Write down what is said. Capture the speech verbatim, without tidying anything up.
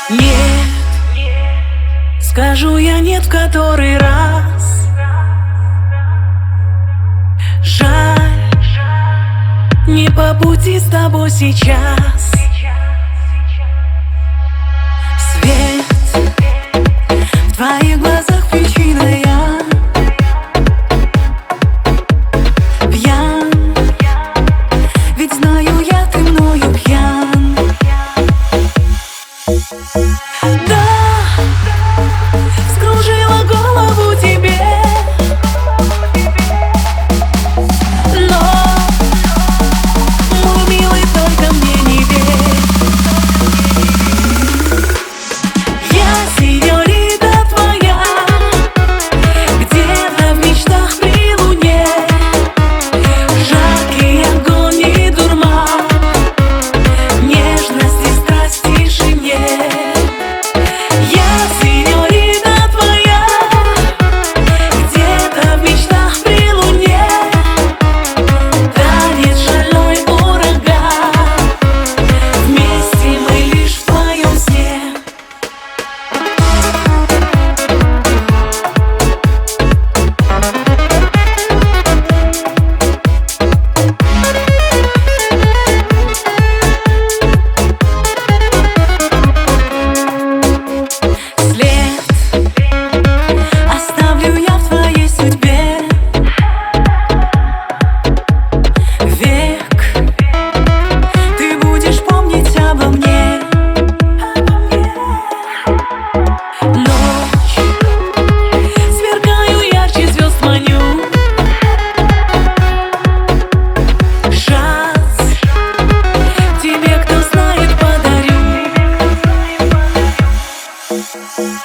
Нет, скажу я нет в который раз. Жаль, не по пути с тобой сейчас. Свет в твоих глазах причина я пьян, ведь знаю я, ты мною пьян. Да, вскружила голову тебе, но, мой милый, только мне не верь. Я сеньорита твоя, где-то в мечтах при луне. Жаркий огонь и дурман, нежность и страсть в тишине. We'll be right back.